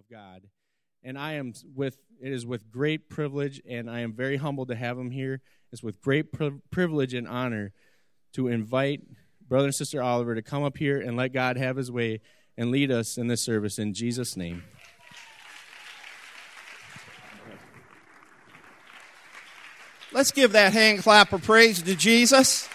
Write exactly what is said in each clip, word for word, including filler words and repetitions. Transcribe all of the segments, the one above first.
of God. And I am with, it is with great privilege, and I am very humbled to have him here. It's with great pri- privilege and honor to invite Brother and Sister Oliver to come up here and let God have his way and lead us in this service in Jesus' name. Let's give that hand clap of praise to Jesus.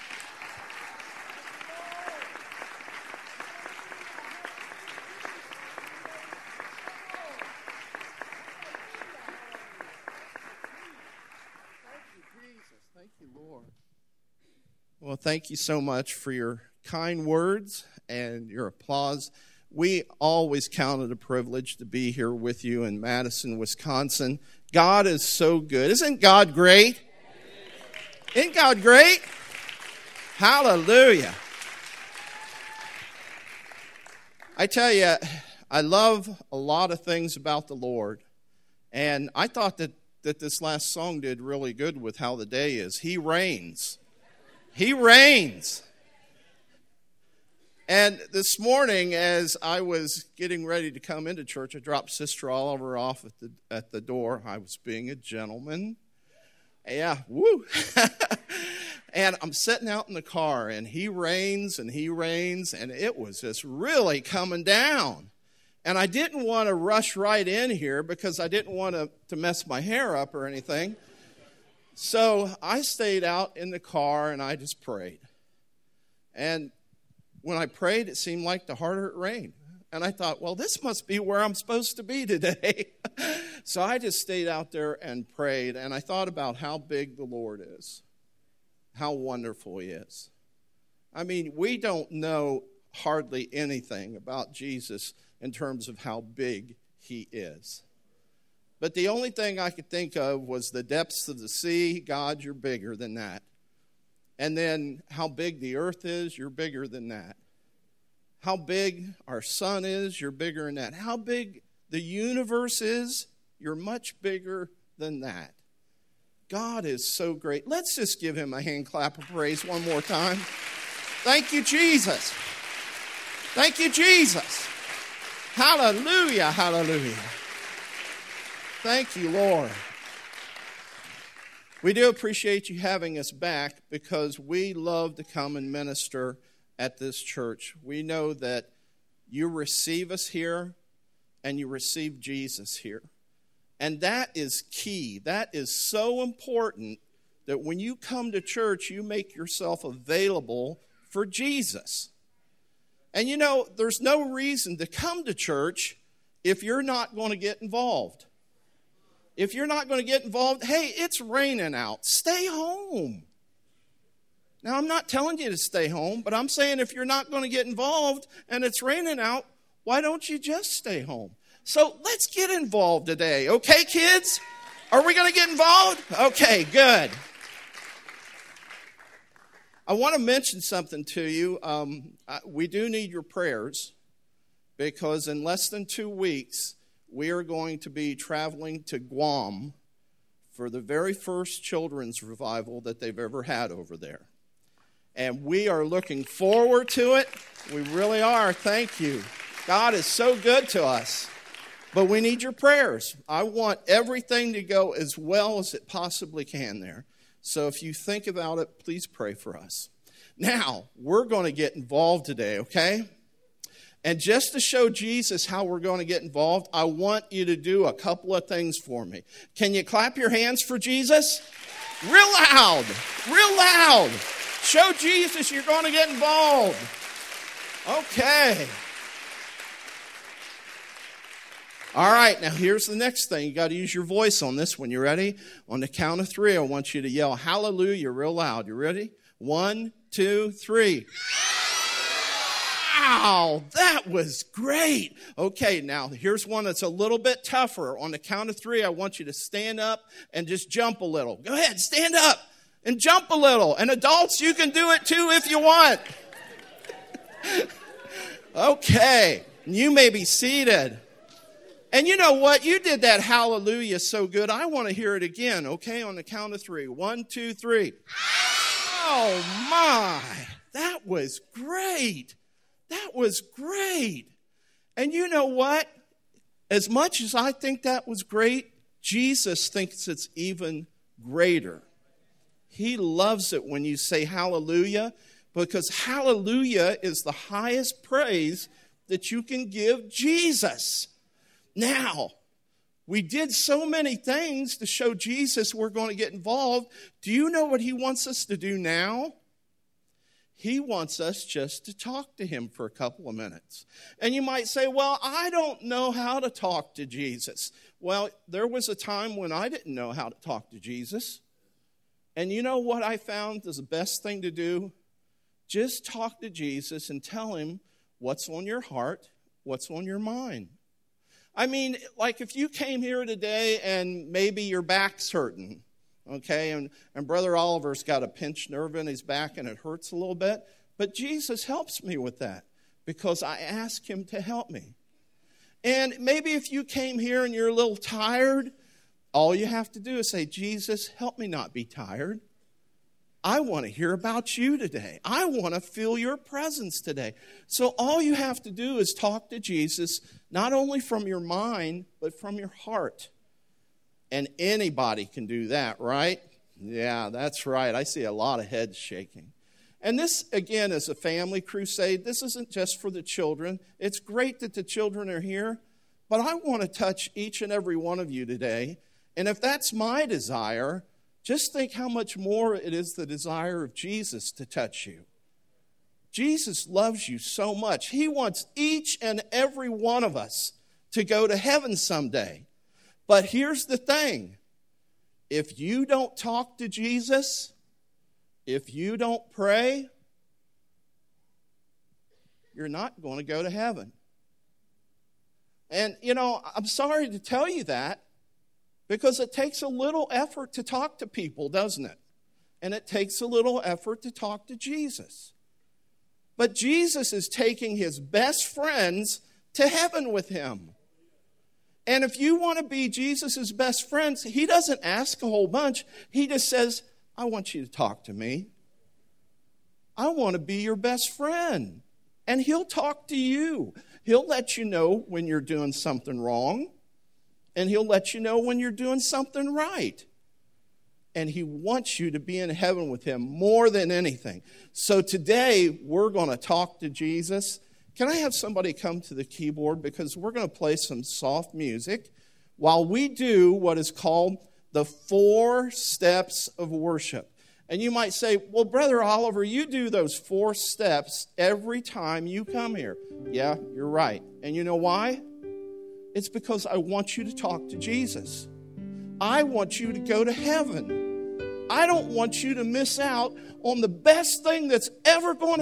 Well, thank you so much for your kind words and your applause. We always count it a privilege to be here with you in Madison, Wisconsin. God is so good. Isn't God great? Isn't God great? Hallelujah. I tell you, I love a lot of things about the Lord. And I thought that, that this last song did really good with how the day is. He reigns. He reigns. And this morning, as I was getting ready to come into church, I dropped Sister Oliver off at the at the door. I was being a gentleman. Yeah, woo. And I'm sitting out in the car, and he reigns, and he reigns, and it was just really coming down. And I didn't want to rush right in here because I didn't want to, to mess my hair up or anything. So I stayed out in the car, and I just prayed. And when I prayed, it seemed like the harder it rained. And I thought, well, this must be where I'm supposed to be today. So I just stayed out there and prayed, and I thought about how big the Lord is, how wonderful he is. I mean, we don't know hardly anything about Jesus in terms of how big he is. But the only thing I could think of was the depths of the sea. God, you're bigger than that. And then how big the earth is, you're bigger than that. How big our sun is, you're bigger than that. How big the universe is, you're much bigger than that. God is so great. Let's just give him a hand clap of praise one more time. Thank you, Jesus. Thank you, Jesus. Hallelujah, hallelujah. Thank you, Lord. We do appreciate you having us back because we love to come and minister at this church. We know that you receive us here and you receive Jesus here. And that is key. That is so important that when you come to church, you make yourself available for Jesus. And you know, there's no reason to come to church if you're not going to get involved. If you're not going to get involved, hey, it's raining out. Stay home. Now, I'm not telling you to stay home, but I'm saying if you're not going to get involved and it's raining out, why don't you just stay home? So let's get involved today. Okay, kids? Are we going to get involved? Okay, good. I want to mention something to you. Um, we do need your prayers because in less than two weeks, we are going to be traveling to Guam for the very first children's revival that they've ever had over there. And we are looking forward to it. We really are. Thank you. God is so good to us. But we need your prayers. I want everything to go as well as it possibly can there. So if you think about it, please pray for us. Now, we're going to get involved today, okay? And just to show Jesus how we're going to get involved, I want you to do a couple of things for me. Can you clap your hands for Jesus? Real loud. Real loud. Show Jesus you're going to get involved. Okay. All right, now here's the next thing. You got to use your voice on this one. You ready? On the count of three, I want you to yell hallelujah real loud. You ready? One, two, three. Wow, that was great. Okay, now here's one that's a little bit tougher. On the count of three, I want you to stand up and just jump a little. Go ahead, stand up and jump a little. And adults, you can do it too if you want. Okay, you may be seated. And you know what? You did that hallelujah so good. I want to hear it again, okay? On the count of three. One, two, three. Oh, my. That was great. That was great. And you know what? As much as I think that was great, Jesus thinks it's even greater. He loves it when you say hallelujah, because hallelujah is the highest praise that you can give Jesus. Now, we did so many things to show Jesus we're going to get involved. Do you know what he wants us to do now? He wants us just to talk to him for a couple of minutes. And you might say, well, I don't know how to talk to Jesus. Well, there was a time when I didn't know how to talk to Jesus. And you know what I found is the best thing to do? Just talk to Jesus and tell him what's on your heart, what's on your mind. I mean, like if you came here today and maybe your back's hurting, okay, and, and Brother Oliver's got a pinched nerve in his back and it hurts a little bit, but Jesus helps me with that because I ask him to help me. And maybe if you came here and you're a little tired, all you have to do is say, Jesus, help me not be tired. I want to hear about you today. I want to feel your presence today. So all you have to do is talk to Jesus, not only from your mind, but from your heart. And anybody can do that, right? Yeah, that's right. I see a lot of heads shaking. And this, again, is a family crusade. This isn't just for the children. It's great that the children are here, but I want to touch each and every one of you today. And if that's my desire, just think how much more it is the desire of Jesus to touch you. Jesus loves you so much. He wants each and every one of us to go to heaven someday. But here's the thing. If you don't talk to Jesus, if you don't pray, you're not going to go to heaven. And, you know, I'm sorry to tell you that, because it takes a little effort to talk to people, doesn't it? And it takes a little effort to talk to Jesus. But Jesus is taking his best friends to heaven with him. And if you want to be Jesus' best friends, he doesn't ask a whole bunch. He just says, I want you to talk to me. I want to be your best friend. And he'll talk to you. He'll let you know when you're doing something wrong. And he'll let you know when you're doing something right. And he wants you to be in heaven with him more than anything. So today, we're going to talk to Jesus. Can I have somebody come to the keyboard? Because we're going to play some soft music while we do what is called the four steps of worship. And you might say, well, Brother Oliver, you do those four steps every time you come here. Yeah, you're right. And you know why? It's because I want you to talk to Jesus. I want you to go to heaven. I don't want you to miss out on the best thing that's ever going to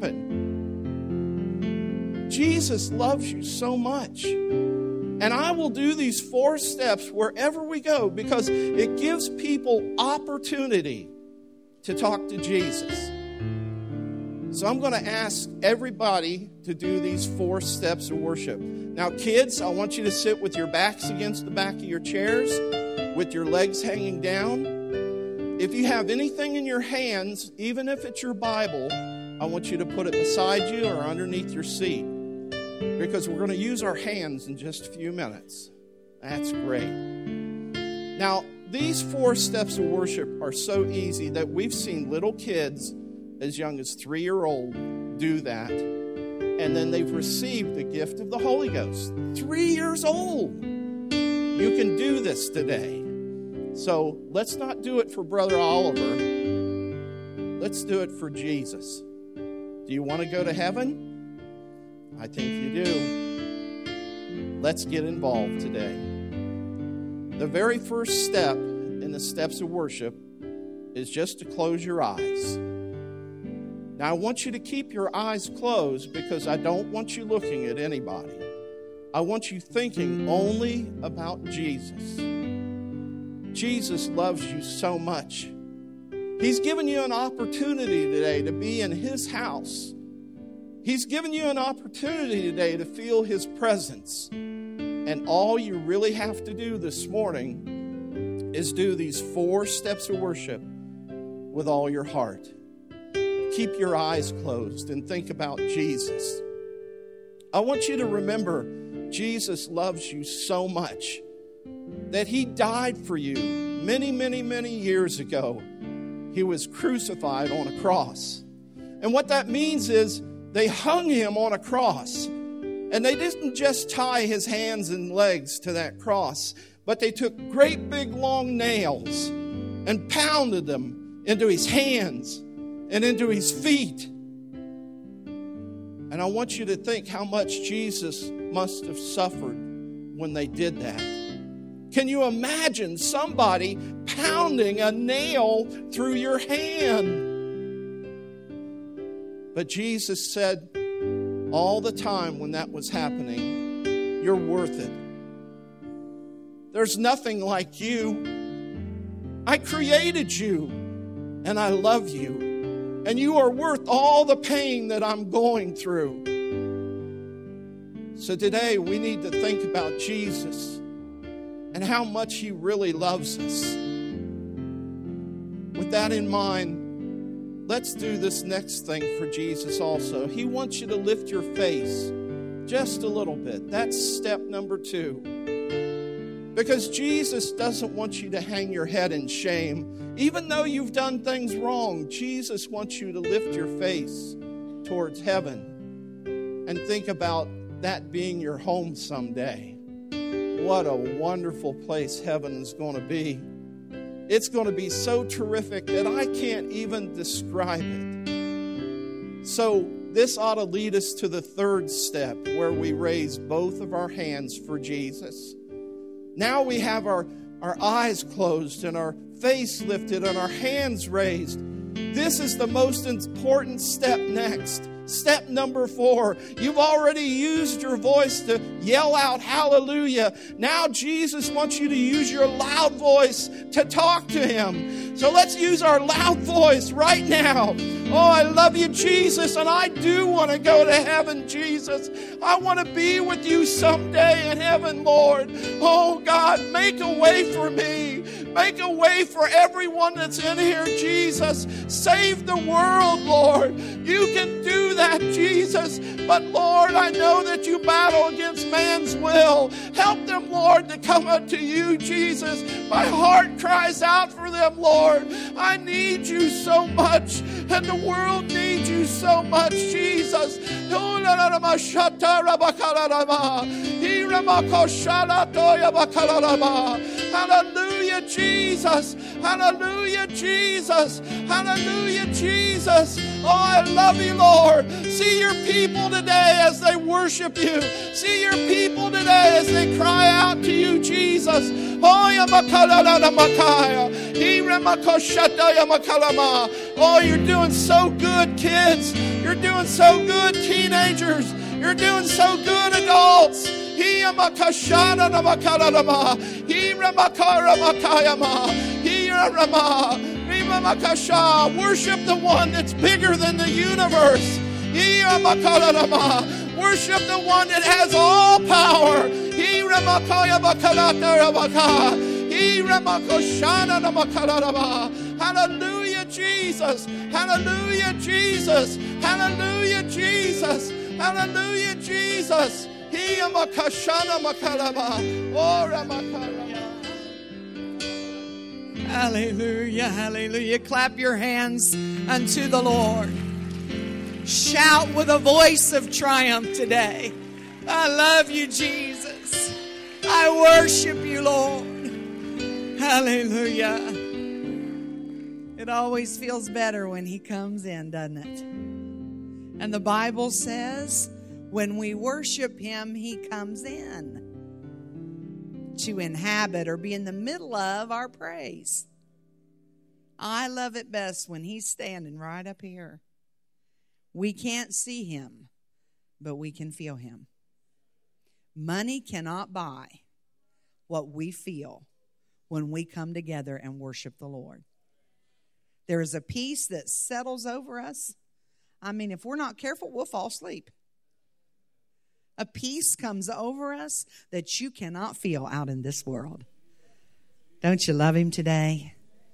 happen. Jesus loves you so much. And I will do these four steps wherever we go because it gives people opportunity to talk to Jesus. So I'm going to ask everybody to do these four steps of worship. Now, kids, I want you to sit with your backs against the back of your chairs, with your legs hanging down. If you have anything in your hands, even if it's your Bible, I want you to put it beside you or underneath your seat, because we're going to use our hands in just a few minutes. That's great. Now, these four steps of worship are so easy that we've seen little kids as young as three-year-old do that. And then they've received the gift of the Holy Ghost. Three years old. You can do this today. So let's not do it for Brother Oliver. Let's do it for Jesus. Do you want to go to heaven? I think you do. Let's get involved today. The very first step in the steps of worship is just to close your eyes. Now, I want you to keep your eyes closed because I don't want you looking at anybody. I want you thinking only about Jesus. Jesus loves you so much. He's given you an opportunity today to be in his house. He's given you an opportunity today to feel his presence. And all you really have to do this morning is do these four steps of worship with all your heart. Keep your eyes closed and think about Jesus. I want you to remember Jesus loves you so much that he died for you many, many, many years ago. He was crucified on a cross. And what that means is they hung him on a cross. And they didn't just tie his hands and legs to that cross, but they took great big long nails and pounded them into his hands and into his feet. And I want you to think how much Jesus must have suffered when they did that. Can you imagine somebody pounding a nail through your hand? But Jesus said all the time when that was happening, you're worth it. There's nothing like you. I created you, and I love you. And you are worth all the pain that I'm going through. So today we need to think about Jesus and how much he really loves us. With that in mind, let's do this next thing for Jesus also. He wants you to lift your face just a little bit. That's step number two. Because Jesus doesn't want you to hang your head in shame. Even though you've done things wrong, Jesus wants you to lift your face towards heaven and think about that being your home someday. What a wonderful place heaven is going to be. It's going to be so terrific that I can't even describe it. So this ought to lead us to the third step, where we raise both of our hands for Jesus. Now we have our, our eyes closed and our face lifted and our hands raised. This is the most important step next. Step number four, you've already used your voice to yell out hallelujah. Now Jesus wants you to use your loud voice to talk to him. So let's use our loud voice right now. Oh, I love you, Jesus, and I do want to go to heaven, Jesus. I want to be with you someday in heaven, Lord. Oh, God, make a way for me. Make a way for everyone that's in here, Jesus. Save the world, Lord. You can do that, Jesus. But, Lord, I know that you battle against man's will. Help them, Lord, to come up to you, Jesus. My heart cries out for them, Lord. I need you so much, and the world needs you so much, Jesus. Hallelujah, Jesus. Hallelujah, Jesus. Hallelujah, Jesus. Oh, I love you, Lord. See your people today as they worship you. See your people today as they cry out to you, Jesus. Oh, you're doing so good, kids. You're doing so good, teenagers. You're doing so good, adults. Worship the one that's bigger than the universe. Worship the one that has all power. Hallelujah, Jesus. Hallelujah, Jesus. Hallelujah, Jesus. Hallelujah, Jesus. Hallelujah, hallelujah. Clap your hands unto the Lord. Shout with a voice of triumph today. I love you, Jesus. I worship you, Lord. Hallelujah. It always feels better when he comes in, doesn't it? And the Bible says, when we worship him, he comes in to inhabit or be in the middle of our praise. I love it best when he's standing right up here. We can't see him, but we can feel him. Money cannot buy what we feel when we come together and worship the Lord. There is a peace that settles over us. I mean, if we're not careful, we'll fall asleep. A peace comes over us that you cannot feel out in this world. Don't you love him today?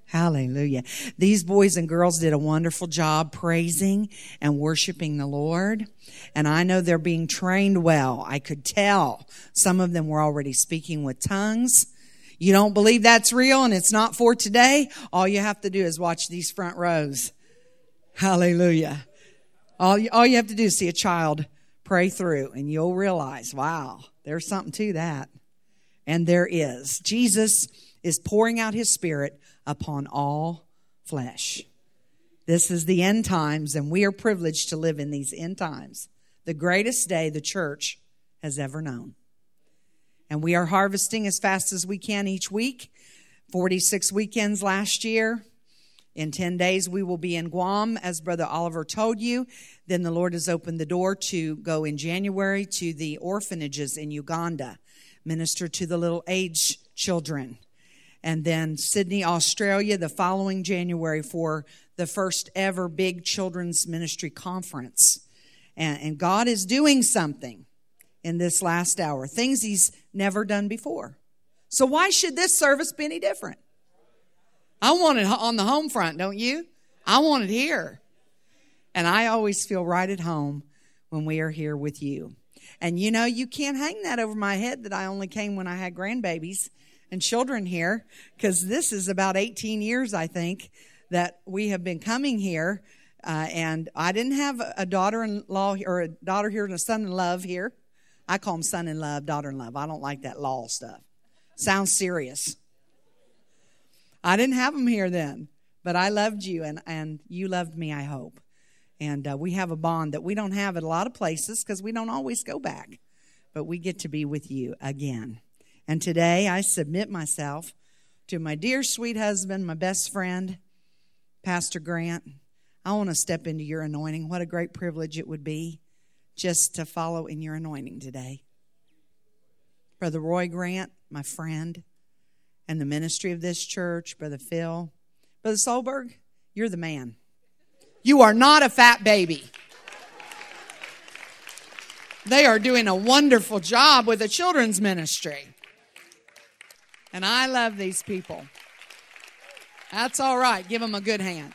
Hallelujah. These boys and girls did a wonderful job praising and worshiping the Lord. And I know they're being trained well. I could tell some of them were already speaking with tongues. You don't believe that's real and it's not for today? All you have to do is watch these front rows. Hallelujah. All you, all you have to do is see a child pray through and you'll realize, wow, there's something to that. And there is. Jesus is pouring out his Spirit upon all flesh. This is the end times, and we are privileged to live in these end times. The greatest day the church has ever known. And we are harvesting as fast as we can each week. forty-six weekends last year. In ten days, we will be in Guam, as Brother Oliver told you. Then the Lord has opened the door to go in January to the orphanages in Uganda, minister to the little age children. And then Sydney, Australia, the following January for the first ever big children's ministry conference. And, and God is doing something in this last hour, things he's never done before. So why should this service be any different? I want it on the home front, don't you? I want it here. And I always feel right at home when we are here with you. And you know, you can't hang that over my head that I only came when I had grandbabies and children here, because this is about eighteen years, I think, that we have been coming here. Uh, and I didn't have a daughter-in-law or a daughter here and a son-in-law here. I call them son-in-law, daughter-in-law. I don't like that law stuff. Sounds serious. I didn't have them here then, but I loved you, and, and you loved me, I hope. And uh, we have a bond that we don't have at a lot of places because we don't always go back. But we get to be with you again. And today I submit myself to my dear sweet husband, my best friend, Pastor Grant. I want to step into your anointing. What a great privilege it would be just to follow in your anointing today. Brother Roy Grant, my friend, and the ministry of this church, Brother Phil. Brother Solberg, you're the man. You are not a fat baby. They are doing a wonderful job with the children's ministry. And I love these people. That's all right. Give them a good hand.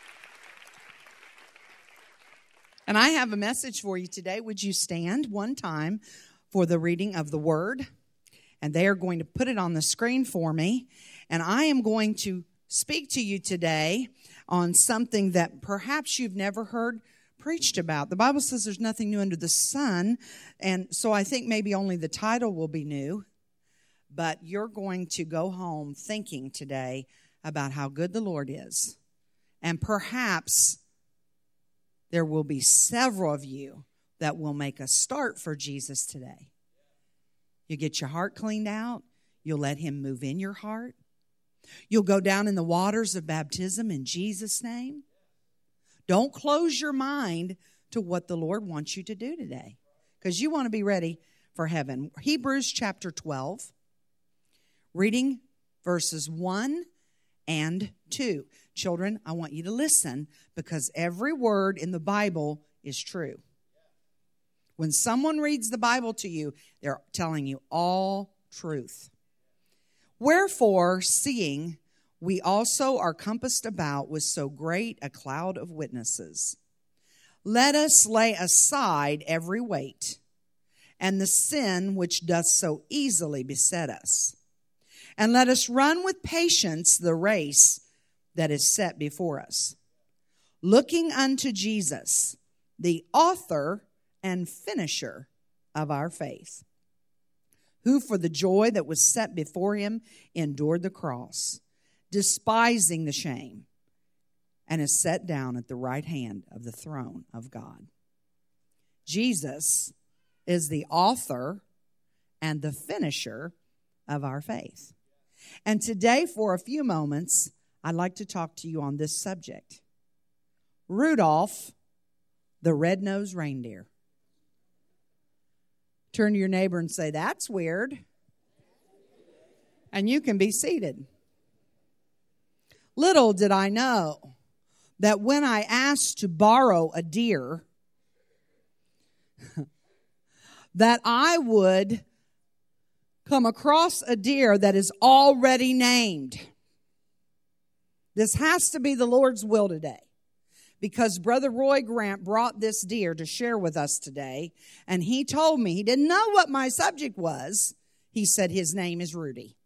And I have a message for you today. Would you stand one time for the reading of the Word? And they are going to put it on the screen for me. And I am going to speak to you today on something that perhaps you've never heard preached about. The Bible says there's nothing new under the sun. And so I think maybe only the title will be new. But you're going to go home thinking today about how good the Lord is. And perhaps there will be several of you that will make a start for Jesus today. You get your heart cleaned out. You'll let him move in your heart. You'll go down in the waters of baptism in Jesus' name. Don't close your mind to what the Lord wants you to do today, because you want to be ready for heaven. Hebrews chapter twelve, reading verses one and two. Children, I want you to listen, because every word in the Bible is true. When someone reads the Bible to you, they're telling you all truth. Wherefore, seeing we also are compassed about with so great a cloud of witnesses, let us lay aside every weight and the sin which doth so easily beset us, and let us run with patience the race that is set before us, looking unto Jesus, the author and finisher of our faith, who for the joy that was set before him endured the cross, despising the shame, and is set down at the right hand of the throne of God. Jesus is the author and the finisher of our faith. And today, for a few moments, I'd like to talk to you on this subject. Rudolph, the red-nosed reindeer. Turn to your neighbor and say, "That's weird." And you can be seated. Little did I know that when I asked to borrow a deer, that I would come across a deer that is already named. This has to be the Lord's will today, because Brother Roy Grant brought this deer to share with us today, and he told me he didn't know what my subject was. He said his name is Rudy.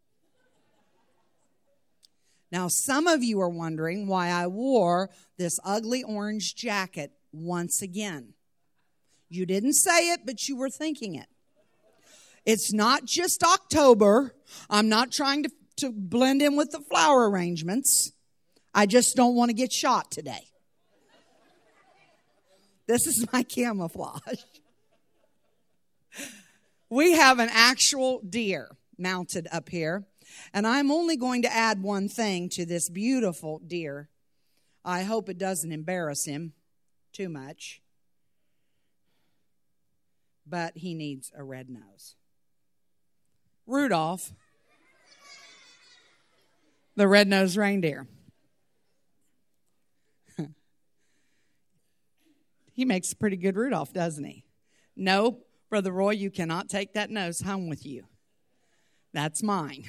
Now, some of you are wondering why I wore this ugly orange jacket once again. You didn't say it, but you were thinking it. It's not just October. I'm not trying to, to blend in with the flower arrangements. I just don't want to get shot today. This is my camouflage. We have an actual deer mounted up here. And I'm only going to add one thing to this beautiful deer. I hope it doesn't embarrass him too much. But he needs a red nose. Rudolph, the red-nosed reindeer. He makes a pretty good Rudolph, doesn't he? No, Brother Roy, you cannot take that nose home with you. That's mine.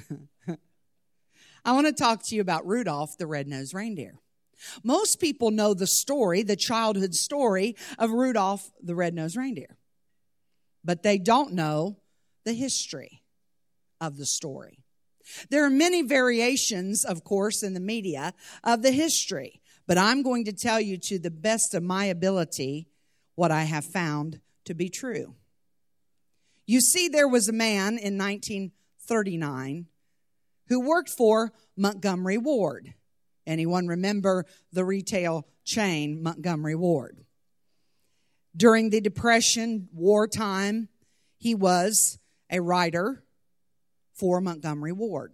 I want to talk to you about Rudolph, the red-nosed reindeer. Most people know the story, the childhood story of Rudolph, the red-nosed reindeer. But they don't know the history of the story. There are many variations, of course, in the media of the history. But I'm going to tell you to the best of my ability what I have found to be true. You see, there was a man in nineteen thirty-nine who worked for Montgomery Ward. Anyone remember the retail chain Montgomery Ward? During the Depression, wartime, he was a writer for Montgomery Ward.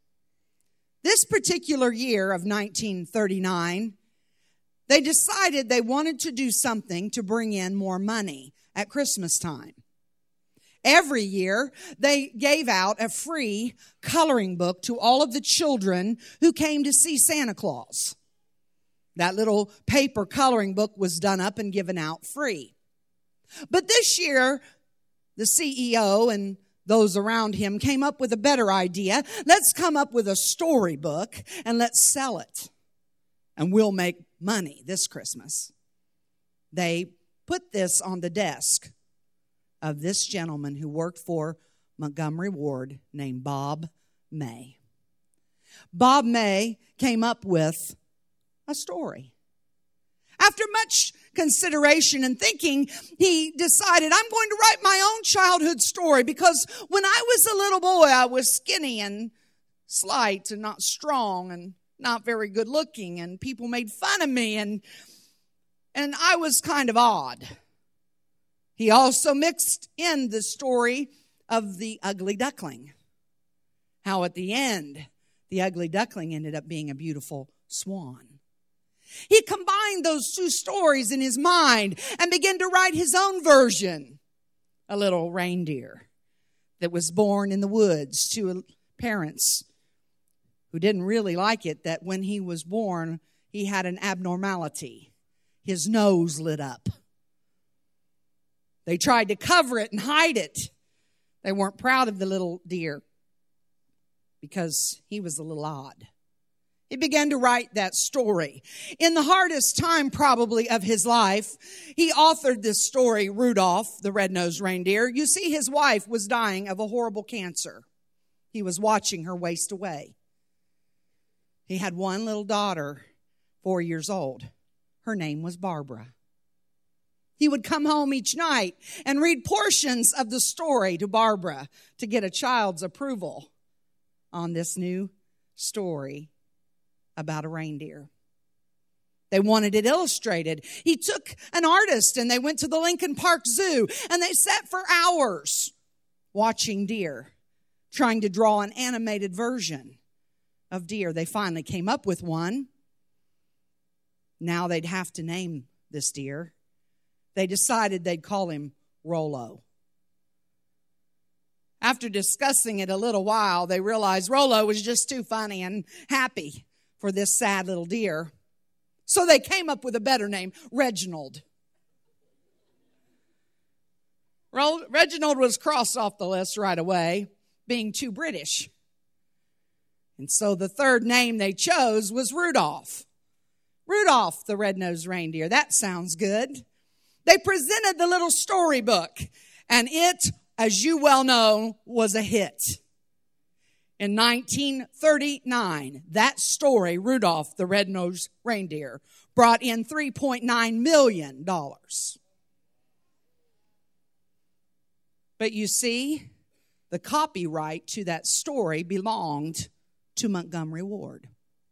This particular year of nineteen thirty-nine, they decided they wanted to do something to bring in more money at Christmas time. Every year, they gave out a free coloring book to all of the children who came to see Santa Claus. That little paper coloring book was done up and given out free. But this year, the C E O and those around him came up with a better idea. Let's come up with a storybook and let's sell it. And we'll make money this Christmas. They put this on the desk of this gentleman who worked for Montgomery Ward named Bob May. Bob May came up with a story. After much consideration and thinking, he decided, I'm going to write my own childhood story, because when I was a little boy, I was skinny and slight and not strong and not very good looking, and people made fun of me, and and I was kind of odd. He also mixed in the story of the ugly duckling. How at the end, the ugly duckling ended up being a beautiful swan. He combined those two stories in his mind and began to write his own version. A little reindeer that was born in the woods to parents who didn't really like it that when he was born, he had an abnormality. His nose lit up. They tried to cover it and hide it. They weren't proud of the little deer because he was a little odd. He began to write that story. In the hardest time probably of his life, he authored this story, Rudolph, the red-nosed reindeer. You see, his wife was dying of a horrible cancer. He was watching her waste away. He had one little daughter, four years old. Her name was Barbara. He would come home each night and read portions of the story to Barbara to get a child's approval on this new story about a reindeer. They wanted it illustrated. He took an artist and they went to the Lincoln Park Zoo and they sat for hours watching deer, trying to draw an animated version of deer. They finally came up with one. Now they'd have to name this deer. They decided they'd call him Rollo. After discussing it a little while, they realized Rollo was just too funny and happy for this sad little deer. So they came up with a better name, Reginald. Reginald was crossed off the list right away, being too British. And so the third name they chose was Rudolph. Rudolph the Red-Nosed Reindeer. That sounds good. They presented the little storybook, and it, as you well know, was a hit. In nineteen thirty-nine, that story, Rudolph the Red-Nosed Reindeer, brought in three point nine million dollars. But you see, the copyright to that story belonged to Montgomery Ward.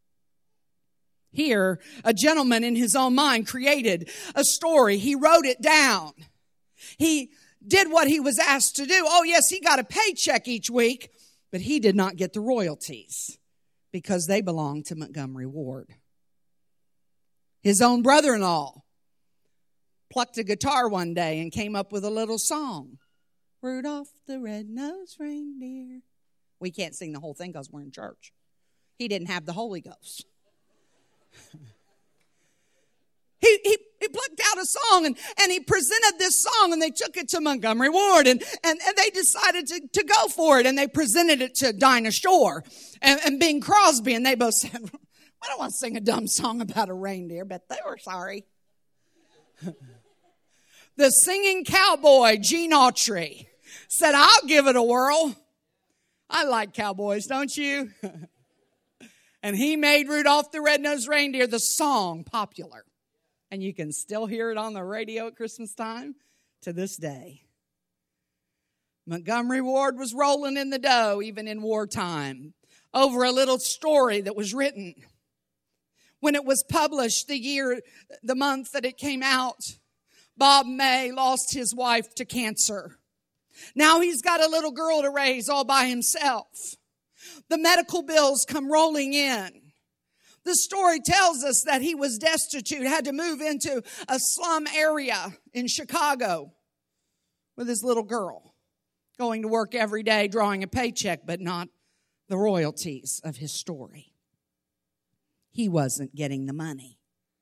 Here, a gentleman in his own mind created a story. He wrote it down. He did what he was asked to do. Oh, yes, he got a paycheck each week, but he did not get the royalties because they belonged to Montgomery Ward. His own brother-in-law plucked a guitar one day and came up with a little song. Rudolph the Red-Nosed Reindeer. We can't sing the whole thing because we're in church. He didn't have the Holy Ghost. he, he he plucked out a song and, and he presented this song, and they took it to Montgomery Ward, and, and, and they decided to, to go for it, and they presented it to Dinah Shore and, and Bing Crosby, and they both said, "We don't want to sing a dumb song about a reindeer," but they were sorry. The singing cowboy, Gene Autry, said, "I'll give it a whirl." I like cowboys, don't you? And he made Rudolph the Red-Nosed Reindeer, the song, popular. And you can still hear it on the radio at Christmas time to this day. Montgomery Ward was rolling in the dough, even in wartime, over a little story that was written. When it was published, the year, the month that it came out, Bob May lost his wife to cancer. Now he's got a little girl to raise all by himself. The medical bills come rolling in. The story tells us that he was destitute, had to move into a slum area in Chicago with his little girl, going to work every day, drawing a paycheck, but not the royalties of his story. He wasn't getting the money.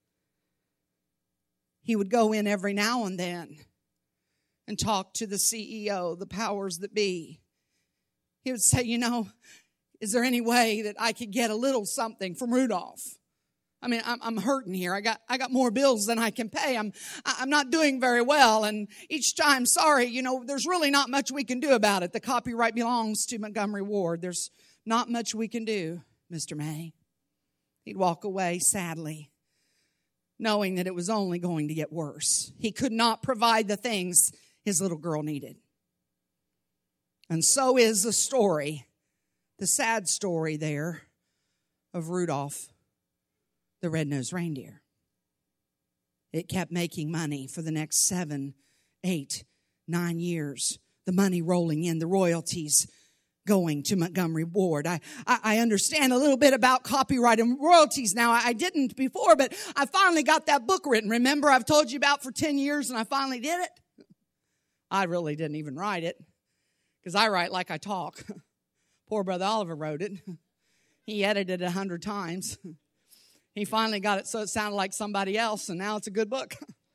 He would go in every now and then and talk to the C E O, the powers that be. He would say, "You know, is there any way that I could get a little something from Rudolph? I mean, I'm, I'm hurting here. I got I got more bills than I can pay. I'm I'm not doing very well." And each time, "Sorry, you know, there's really not much we can do about it. The copyright belongs to Montgomery Ward. There's not much we can do, Mister May." He'd walk away sadly, knowing that it was only going to get worse. He could not provide the things his little girl needed. And so is the story, the sad story there of Rudolph the Red-Nosed Reindeer. It kept making money for the next seven, eight, nine years. The money rolling in, the royalties going to Montgomery Ward. I, I, I understand a little bit about copyright and royalties now. I, I didn't before, but I finally got that book written. Remember, I've told you about for ten years, and I finally did it. I really didn't even write it, because I write like I talk. Poor Brother Oliver wrote it. He edited it a hundred times. He finally got it so it sounded like somebody else, and now it's a good book.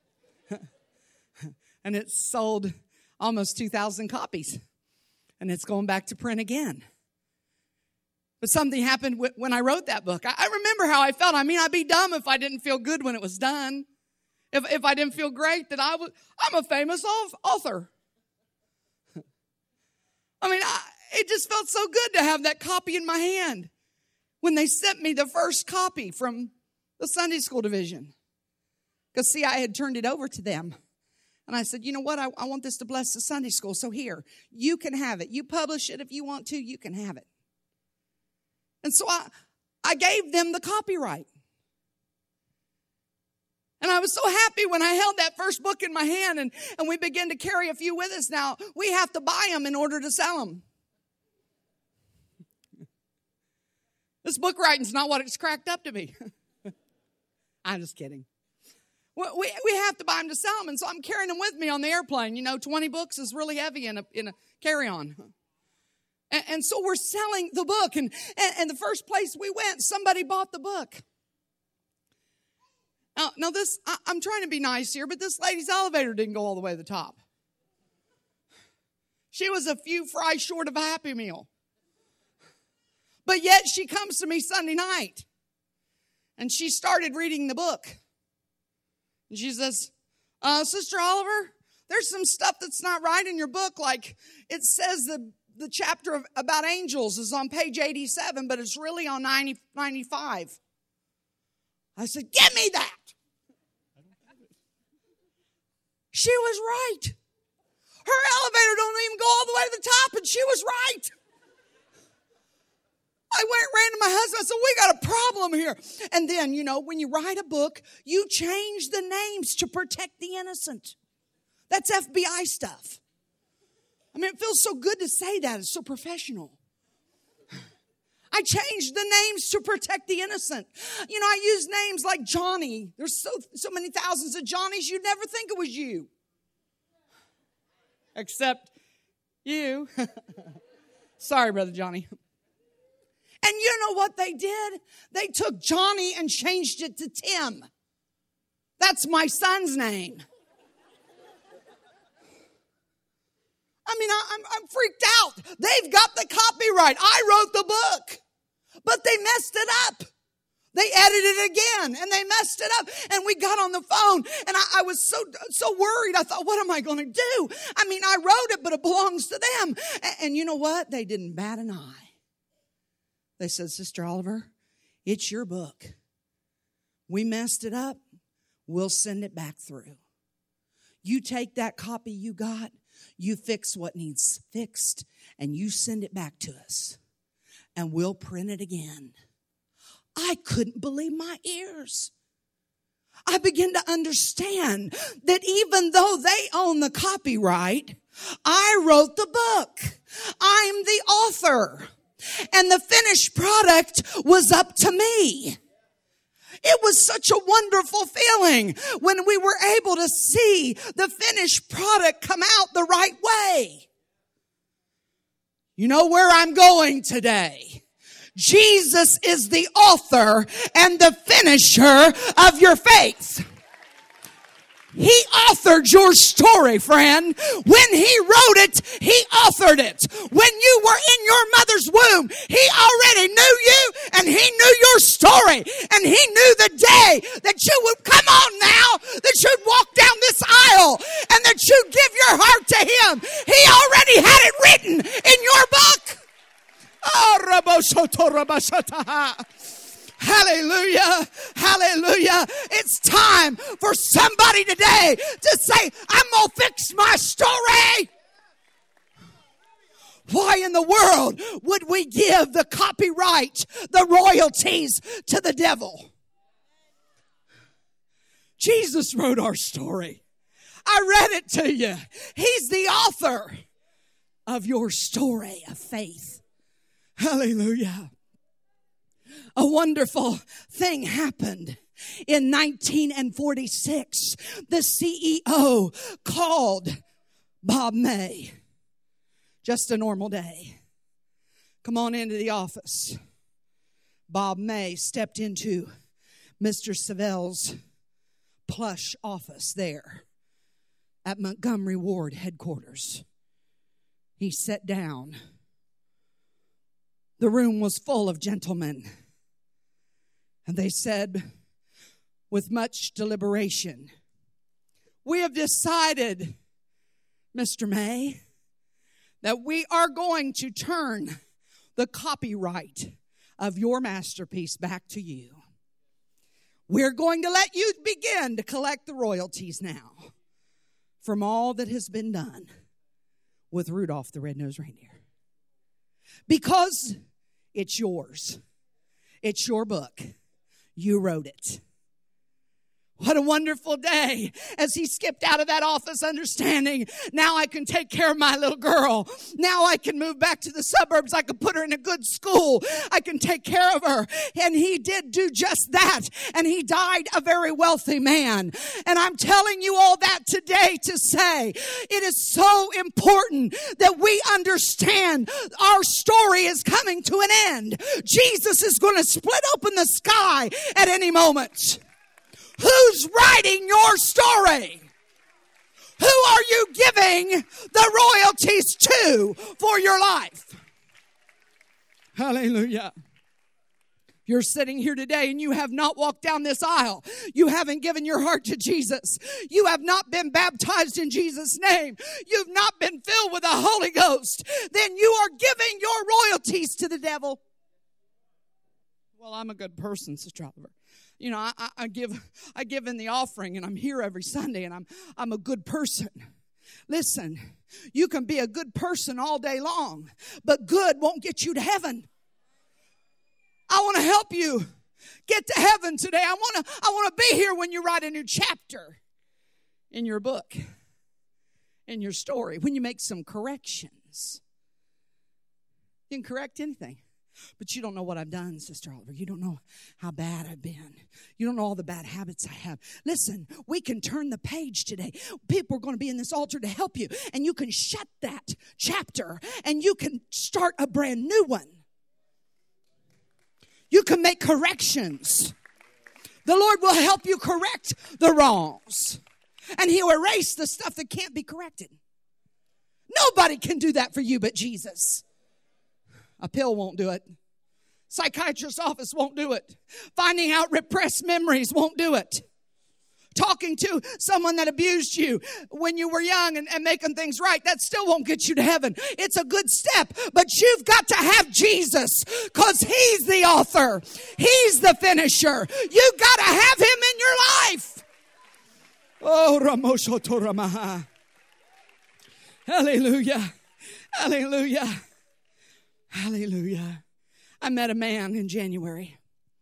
And it's sold almost two thousand copies. And it's going back to print again. But something happened when I wrote that book. I remember how I felt. I mean, I'd be dumb if I didn't feel good when it was done. If if I didn't feel great that I was, I'm a famous author. I mean, I, it just felt so good to have that copy in my hand when they sent me the first copy from the Sunday school division. Because, see, I had turned it over to them. And I said, "You know what? I, I want this to bless the Sunday school. So here, you can have it. You publish it if you want to. You can have it." And so I, I gave them the copyright. And I was so happy when I held that first book in my hand, and, and we began to carry a few with us. Now, we have to buy them in order to sell them. This book writing's not what it's cracked up to be. I'm just kidding. We we have to buy them to sell them, and so I'm carrying them with me on the airplane. You know, twenty books is really heavy in a in a carry-on. And, and so we're selling the book, and, and, and the first place we went, somebody bought the book. Now, now this, I, I'm trying to be nice here, but this lady's elevator didn't go all the way to the top. She was a few fries short of a Happy Meal. But yet she comes to me Sunday night. And she started reading the book. And she says, uh, Sister Oliver, there's some stuff that's not right in your book. Like it says the, the chapter of, about angels is on page eighty-seven, but it's really on ninety, ninety-five. I said, give me that. She was right. Her elevator don't even go all the way to the top, and she was right. I went, ran to my husband. I said, we got a problem here. And then, you know, when you write a book, you change the names to protect the innocent. That's F B I stuff. I mean, it feels so good to say that. It's so professional. I changed the names to protect the innocent. You know, I use names like Johnny. There's so, so many thousands of Johnnies, you'd never think it was you. Except you. Sorry, Brother Johnny. And you know what they did? They took Johnny and changed it to Tim. That's my son's name. I mean, I, I'm, I'm freaked out. They've got the copyright. I wrote the book. But they messed it up. They edited it again, and they messed it up. And we got on the phone, and I, I was so so worried. I thought, what am I going to do? I mean, I wrote it, but it belongs to them. And, and you know what? They didn't bat an eye. They said, Sister Oliver, it's your book. We messed it up. We'll send it back through. You take that copy you got, you fix what needs fixed, and you send it back to us. And we'll print it again. I couldn't believe my ears. I began to understand that even though they own the copyright, I wrote the book. I'm the author. And the finished product was up to me. It was such a wonderful feeling when we were able to see the finished product come out the right way. You know where I'm going today? Jesus is the author and the finisher of your faith. He authored your story, friend. When he wrote it, he authored it. When you were in your mother's womb, he already knew you and he knew your story. And he knew the day that you would come on now, that you'd walk down this aisle and that you'd give your heart to him. He already had it written in your book. Oh, Raboshoto Rabashataha. Hallelujah. Hallelujah. It's time for somebody today to say, I'm going to fix my story. Why in the world would we give the copyright, the royalties to the devil? Jesus wrote our story. I read it to you. He's the author of your story of faith. Hallelujah. A wonderful thing happened in nineteen forty-six. The C E O called Bob May. Just a normal day. Come on into the office. Bob May stepped into Mister Savelle's plush office there at Montgomery Ward headquarters. He sat down. The room was full of gentlemen. And they said, with much deliberation, we have decided, Mister May, that we are going to turn the copyright of your masterpiece back to you. We're going to let you begin to collect the royalties now from all that has been done with Rudolph the Red-Nosed Reindeer. Because it's yours. It's your book. You wrote it. What a wonderful day as he skipped out of that office understanding, now I can take care of my little girl. Now I can move back to the suburbs. I can put her in a good school. I can take care of her. And he did do just that. And he died a very wealthy man. And I'm telling you all that today to say it is so important that we understand our story is coming to an end. Jesus is going to split open the sky at any moment. Who's writing your story? Who are you giving the royalties to for your life? Hallelujah. You're sitting here today and you have not walked down this aisle. You haven't given your heart to Jesus. You have not been baptized in Jesus' name. You've not been filled with the Holy Ghost. Then you are giving your royalties to the devil. Well, I'm a good person, Sister Oliver. You know, I, I, I give I give in the offering and I'm here every Sunday and I'm I'm a good person. Listen, you can be a good person all day long, but good won't get you to heaven. I want to help you get to heaven today. I want to I want to be here when you write a new chapter in your book, in your story, when you make some corrections. You can correct anything, but you don't know what I've done, Sister Oliver. You don't know how bad I've been. You don't know all the bad habits I have. Listen, we can turn the page today. People are going to be in this altar to help you, and you can shut that chapter, and you can start a brand new one. You can make corrections. The Lord will help you correct the wrongs. And He'll erase the stuff that can't be corrected. Nobody can do that for you but Jesus. A pill won't do it. Psychiatrist's office won't do it. Finding out repressed memories won't do it. Talking to someone that abused you when you were young and, and making things right, that still won't get you to heaven. It's a good step, but you've got to have Jesus because He's the author. He's the finisher. You've got to have Him in your life. Oh, Ramoshotoramaha. Hallelujah. Hallelujah. Hallelujah. I met a man in January.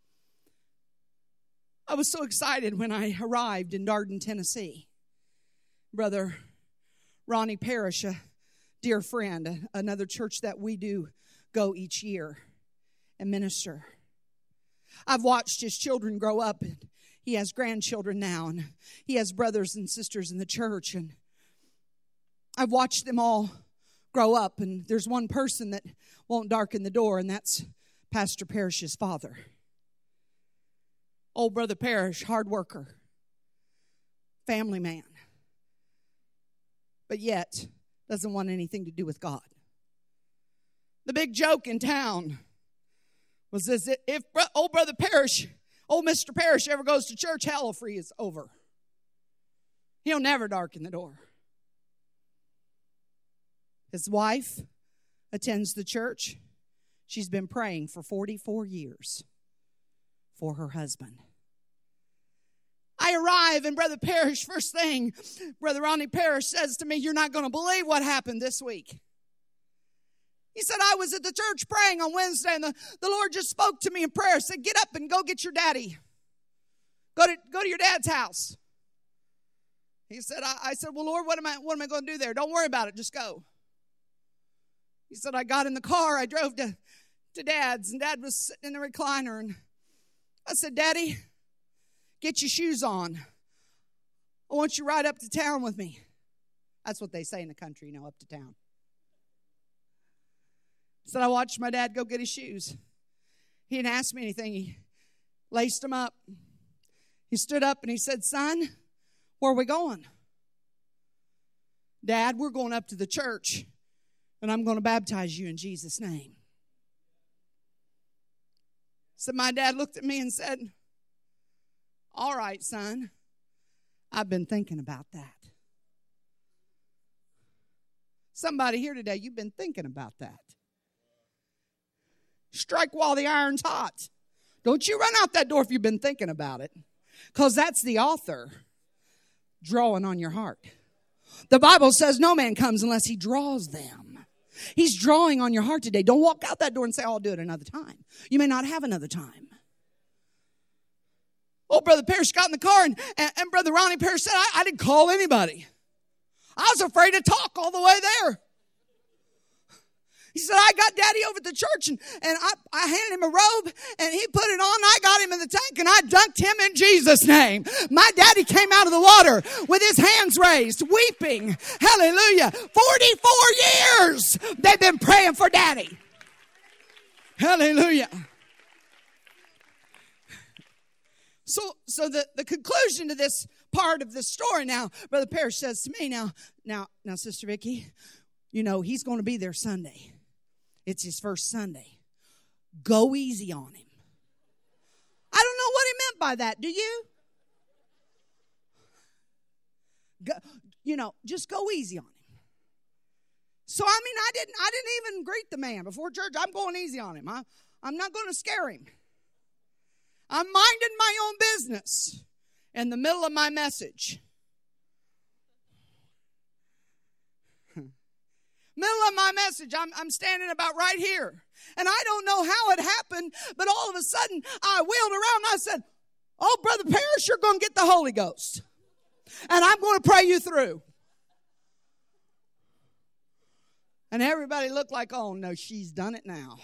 I was so excited when I arrived in Darden, Tennessee. Brother Ronnie Parrish, a dear friend, another church that we do go each year and minister. I've watched his children grow up. And he has grandchildren now, and he has brothers and sisters in the church. And I've watched them all grow up, and there's one person that won't darken the door, and that's Pastor Parrish's father. Old Brother Parrish, hard worker, family man, but yet doesn't want anything to do with God. The big joke in town was this: if old Brother Parrish, old Mister Parrish ever goes to church, hell free is over. He'll never darken the door. His wife attends the church. She's been praying for forty-four years for her husband. I arrive, and Brother Parrish, first thing, Brother Ronnie Parrish says to me, "You're not going to believe what happened this week." He said, "I was at the church praying on Wednesday, and the, the Lord just spoke to me in prayer. Said, get up and go get your daddy. Go to, go to your dad's house." He said, I, I said, "Well, Lord, what am I, what am I going to do there? Don't worry about it. Just go." He said, "I got in the car. I drove to, to Dad's, and Dad was sitting in the recliner, and I said, 'Daddy, get your shoes on. I want you right up to town with me.'" That's what they say in the country, you know, up to town. So I watched my dad go get his shoes. He didn't ask me anything. He laced them up. He stood up and he said, "Son, where are we going?" "Dad, we're going up to the church, and I'm going to baptize you in Jesus' name." So my dad looked at me and said, "All right, son, I've been thinking about that." Somebody here today, you've been thinking about that. Strike while the iron's hot. Don't you run out that door if you've been thinking about it, because that's the author drawing on your heart. The Bible says no man comes unless he draws them. He's drawing on your heart today. Don't walk out that door and say, "Oh, I'll do it another time." You may not have another time. Old Brother Parrish got in the car, and, and, and Brother Ronnie Parrish said, I, I didn't call anybody. I was afraid to talk all the way there. He said, "I got Daddy over at the church, and, and I, I handed him a robe, and he put it on. I got him in the tank, and I dunked him in Jesus' name." My daddy came out of the water with his hands raised, weeping. Hallelujah. forty-four years they've been praying for Daddy. Hallelujah. So, so the, the conclusion to this part of this story now, Brother Parrish says to me, now, now, now, Sister Vicki, you know, he's going to be there Sunday. It's his first Sunday. Go easy on him. I don't know what he meant by that. Do you? Go, you know, just go easy on him. So, I mean, I didn't I didn't even greet the man before church. I'm going easy on him. I, I'm not going to scare him. I'm minding my own business in the middle of my message. Middle of my message, I'm, I'm standing about right here. And I don't know how it happened, but all of a sudden, I wheeled around and I said, oh, Brother Parrish, you're going to get the Holy Ghost. And I'm going to pray you through. And everybody looked like, oh, no, she's done it now.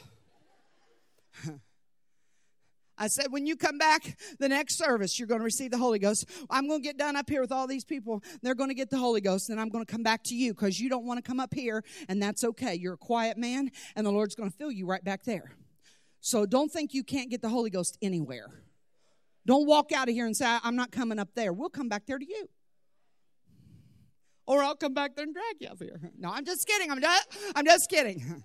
I said, when you come back the next service, you're going to receive the Holy Ghost. I'm going to get done up here with all these people. They're going to get the Holy Ghost, and I'm going to come back to you because you don't want to come up here, and that's okay. You're a quiet man, and the Lord's going to fill you right back there. So don't think you can't get the Holy Ghost anywhere. Don't walk out of here and say, I'm not coming up there. We'll come back there to you. Or I'll come back there and drag you up here. No, I'm just kidding. I'm just, I'm just kidding.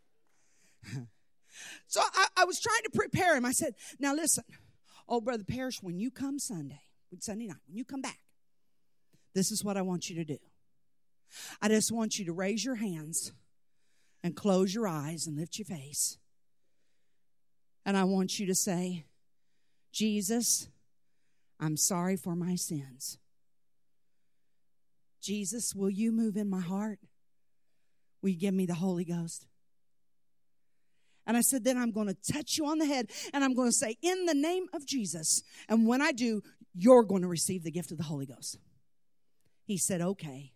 So I, I was trying to prepare him. I said, now listen, oh, Brother Parrish, when you come Sunday, Sunday night, when you come back, this is what I want you to do. I just want you to raise your hands and close your eyes and lift your face. And I want you to say, Jesus, I'm sorry for my sins. Jesus, will you move in my heart? Will you give me the Holy Ghost? And I said, then I'm going to touch you on the head, and I'm going to say, in the name of Jesus. And when I do, you're going to receive the gift of the Holy Ghost. He said, okay.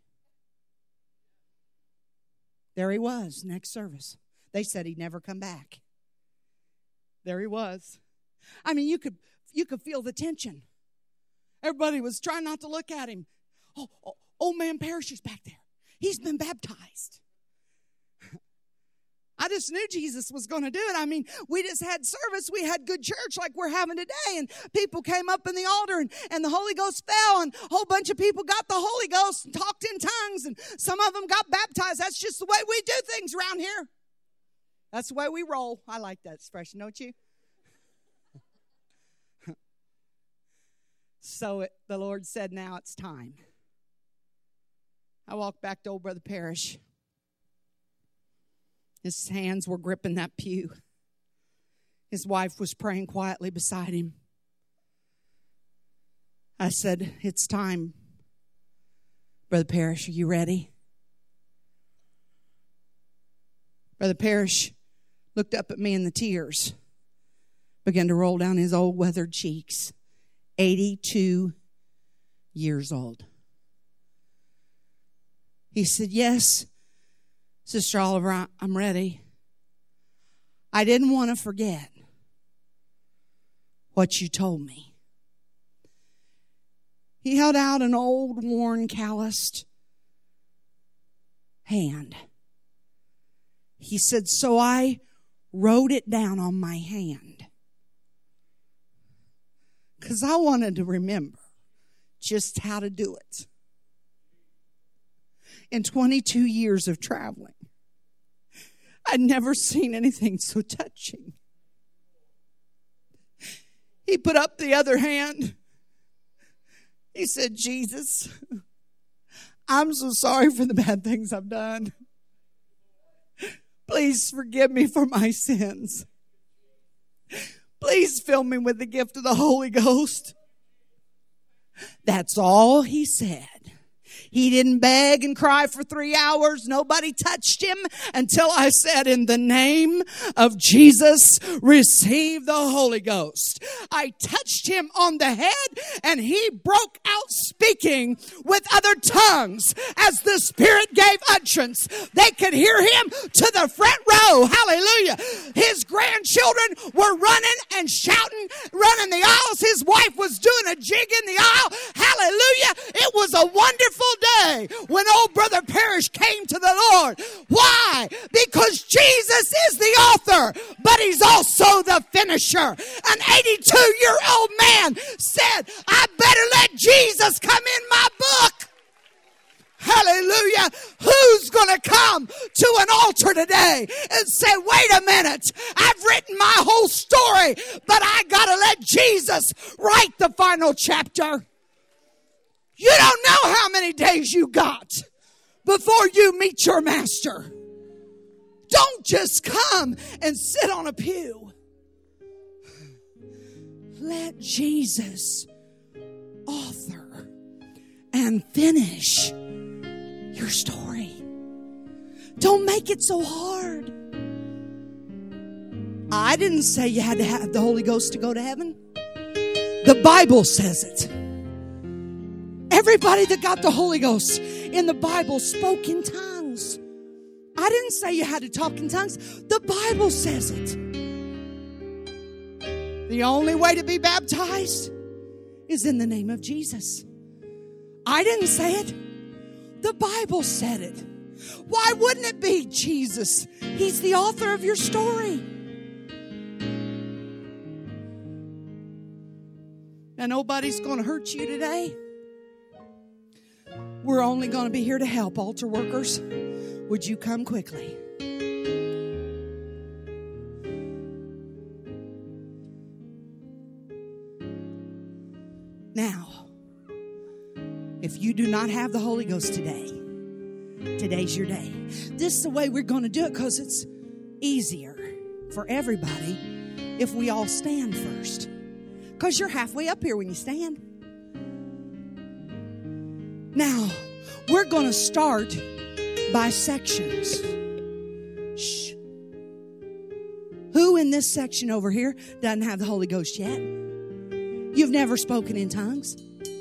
There he was, next service. They said he'd never come back. There he was. I mean, you could you could feel the tension. Everybody was trying not to look at him. Oh, oh old man Parrish is back there. He's been baptized. I just knew Jesus was going to do it. I mean, we just had service. We had good church like we're having today. And people came up in the altar and, and the Holy Ghost fell. And a whole bunch of people got the Holy Ghost and talked in tongues. And some of them got baptized. That's just the way we do things around here. That's the way we roll. I like that expression, don't you? So it, the Lord said, now it's time. I walked back to old Brother Parrish. His hands were gripping that pew. His wife was praying quietly beside him. I said, it's time. Brother Parrish, are you ready? Brother Parrish looked up at me, and the tears began to roll down his old weathered cheeks. eighty-two years old. He said, yes, Sister Oliver, I'm ready. I didn't want to forget what you told me. He held out an old, worn, calloused hand. He said, so I wrote it down on my hand because I wanted to remember just how to do it. In twenty-two years of traveling, I'd never seen anything so touching. He put up the other hand. He said, Jesus, I'm so sorry for the bad things I've done. Please forgive me for my sins. Please fill me with the gift of the Holy Ghost. That's all he said. He didn't beg and cry for three hours. Nobody touched him until I said, in the name of Jesus, receive the Holy Ghost. I touched him on the head, and he broke out speaking with other tongues as the Spirit gave utterance. They could hear him to the front row. Hallelujah. His grandchildren were running and shouting, running the aisles. His wife was doing a jig in the aisle. Hallelujah. It was a wonderful day when old Brother Parrish came to the Lord. Why? Because Jesus is the author, but he's also the finisher. An eighty-two-year-old man said, I better let Jesus come in my book. Hallelujah. Who's going to come to an altar today and say, wait a minute, I've written my whole story, but I got to let Jesus write the final chapter. You don't know how many days you got before you meet your master. Don't just come and sit on a pew. Let Jesus author and finish your story. Don't make it so hard. I didn't say you had to have the Holy Ghost to go to heaven. The Bible says it. Everybody that got the Holy Ghost in the Bible spoke in tongues. I didn't say you had to talk in tongues. The Bible says it. The only way to be baptized is in the name of Jesus. I didn't say it. The Bible said it. Why wouldn't it be Jesus? He's the author of your story. Now, nobody's going to hurt you today. We're only going to be here to help. Altar workers, would you come quickly? Now, if you do not have the Holy Ghost today, today's your day. This is the way we're going to do it because it's easier for everybody if we all stand first. Because you're halfway up here when you stand. Now, we're going to start by sections. Shh. Who in this section over here doesn't have the Holy Ghost yet? You've never spoken in tongues.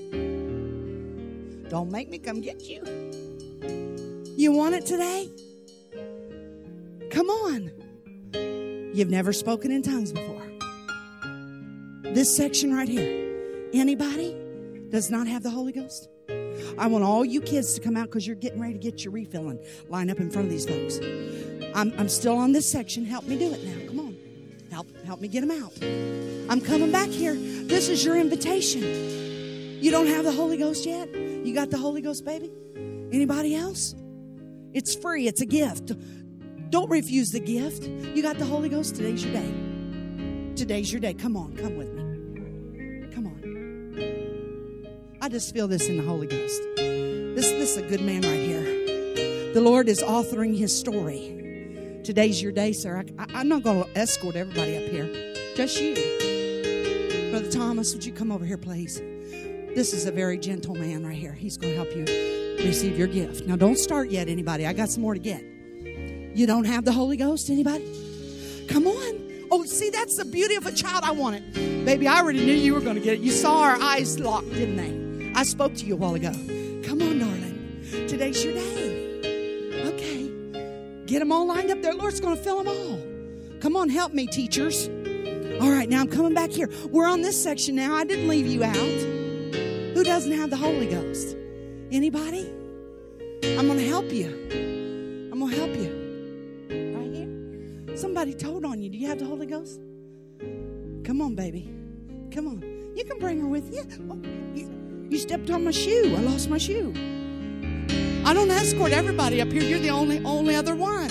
Don't make me come get you. You want it today? Come on. You've never spoken in tongues before. This section right here. Anybody does not have the Holy Ghost? I want all you kids to come out because you're getting ready to get your refill and line up in front of these folks. I'm, I'm still on this section. Help me do it now. Come on. Help, help me get them out. I'm coming back here. This is your invitation. You don't have the Holy Ghost yet? You got the Holy Ghost, baby? Anybody else? It's free. It's a gift. Don't refuse the gift. You got the Holy Ghost? Today's your day. Today's your day. Come on. Come with me. Come on. I just feel this in the Holy Ghost. This, this is a good man right here. The Lord is authoring his story. Today's your day, sir. I, I, I'm not going to escort everybody up here. Just you. Brother Thomas, would you come over here, please? This is a very gentle man right here. He's going to help you receive your gift. Now, don't start yet, anybody. I got some more to get. You don't have the Holy Ghost, anybody? Come on. Oh, see, that's the beauty of a child. I want it. Baby, I already knew you were going to get it. You saw our eyes locked, didn't they? I spoke to you a while ago. Come on, darling. Today's your day. Okay. Get them all lined up there. Lord's going to fill them all. Come on, help me, teachers. All right, now I'm coming back here. We're on this section now. I didn't leave you out. Who doesn't have the Holy Ghost? Anybody? I'm going to help you. I'm going to help you. Right here. Somebody told on you. Do you have the Holy Ghost? Come on, baby. Come on. You can bring her with you. Oh, you, you stepped on my shoe. I lost my shoe. I don't escort everybody up here. You're the only, only other one.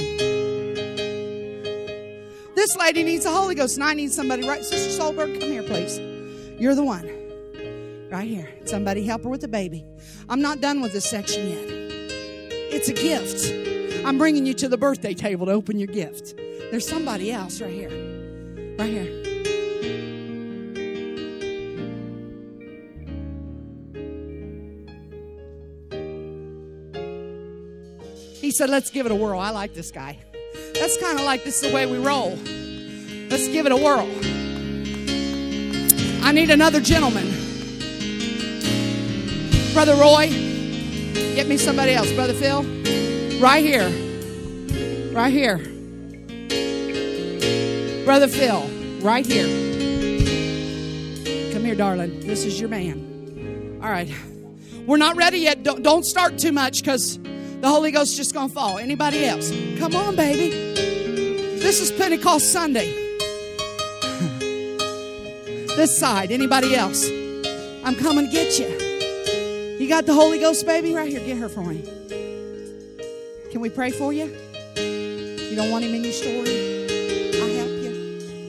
This lady needs the Holy Ghost, and I need somebody, right? Sister Solberg, come here, please. You're the one. Right here. Somebody help her with the baby. I'm not done with this section yet. It's a gift. I'm bringing you to the birthday table to open your gift. There's somebody else right here. Right here. He said, let's give it a whirl. I like this guy. That's kind of like this is the way we roll. Let's give it a whirl. I need another gentleman. Brother Roy, get me somebody else. Brother Phil, right here. Right here. Brother Phil, right here. Come here, darling. This is your man. All right. We're not ready yet. Don't, don't start too much because the Holy Ghost is just going to fall. Anybody else? Come on, baby. This is Pentecost Sunday. This side. Anybody else? I'm coming to get you. You got the Holy Ghost, baby? Right here. Get her for me. Can we pray for you? You don't want him in your story? I'll help you.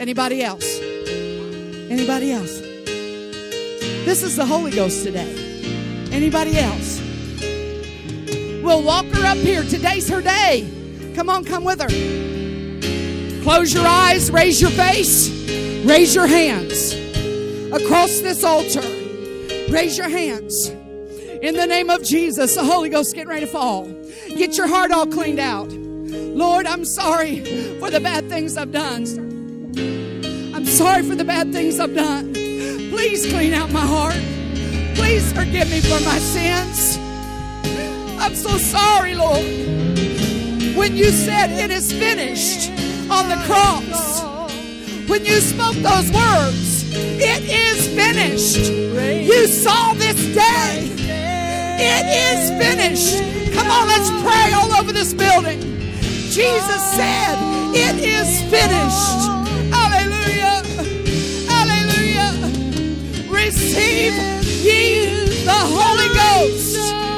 Anybody else? Anybody else? This is the Holy Ghost today. Anybody else? We'll walk her up here. Today's her day. Come on, come with her. Close your eyes, raise your face, raise your hands. Across this altar, raise your hands. In the name of Jesus, the Holy Ghost getting ready to fall. Get your heart all cleaned out. Lord, I'm sorry for the bad things I've done. I'm sorry for the bad things I've done. Please clean out my heart. Please forgive me for my sins. I'm so sorry, Lord. When you said it is finished on the cross, when you spoke those words, it is finished. You saw this day. It is finished. Come on, let's pray all over this building. Jesus said, it is finished. Hallelujah. Hallelujah. Receive ye the Holy Ghost.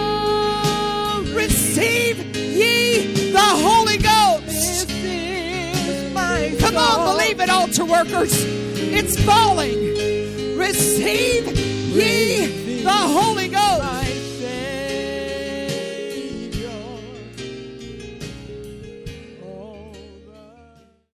Receive ye the Holy Ghost. Come on, believe it, altar workers. It's falling. Receive ye the Holy Ghost.